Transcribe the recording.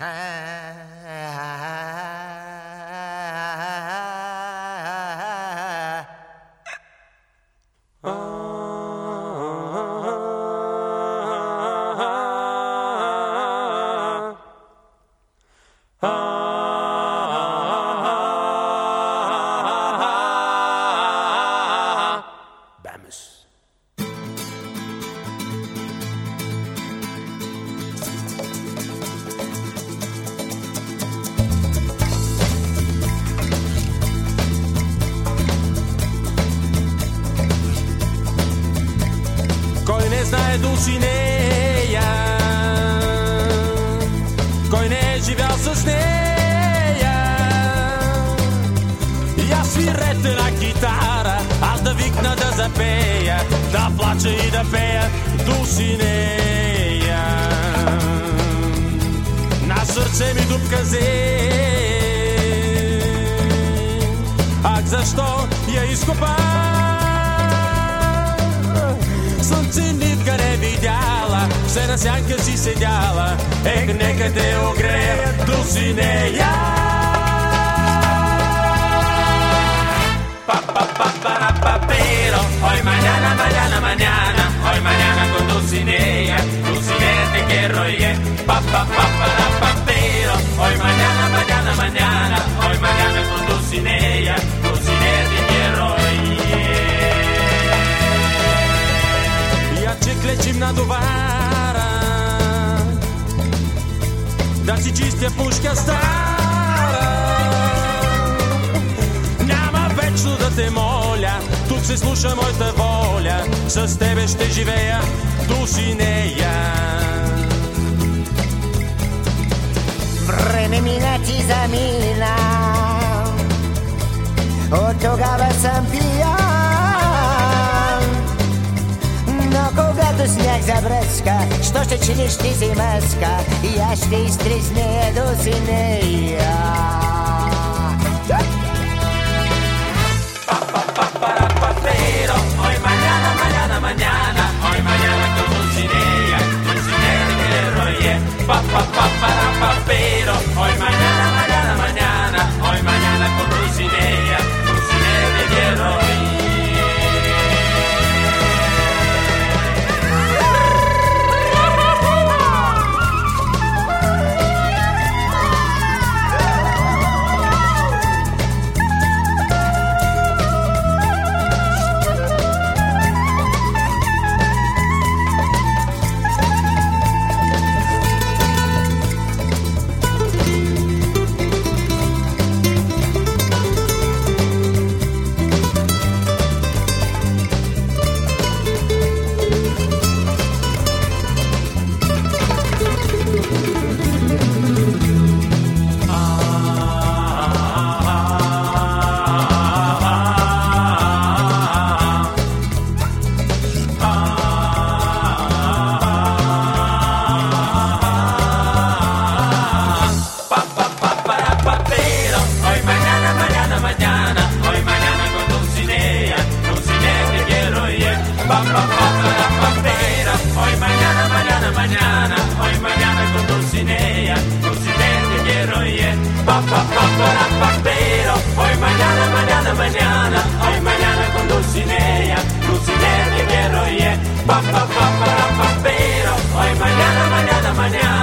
Кой не знае Дулсинея, кой не е живял с нея? Я свирете на китара, аз да викна да запея, да плача и да пея Дулсинея. На сърце ми дупка зе, ах защо я изкопа? Слънце нитка не видяла, все на сянка си седяла, нека те огрея Дулсинея. Papero, hoy mañana, mañana, mañana, hoy mañana con Dulcinea, Dulcinea te quiero oír. Papero, hoy mañana, mañana, mañana, hoy mañana con Dulcinea, Dulcinea te quiero oír. Я че клечим на довара, да си чистя пушка стара. Няма вечно да те моля, тук се слуша моята воля, с тебе ще живея, Дулсинея. Време мина ти замина, от тогава съм пиян, но когато сняг забръска, що ще чиниш ти си мъска, и аз ще изтризнея Дулсинея. Papero, hoy mañana, mañana, mañana, hoy mañana con Dulcinea, Dulcinea te quiero oír. Papero, hoy mañana, mañana, mañana, hoy mañana con Dulcinea, Dulcinea te quiero oír. Papero, hoy mañana, mañana, mañana, hoy mañana con Dulcinea, Dulcinea te quiero oír. Papero, hoy mañana, mañana, mañana.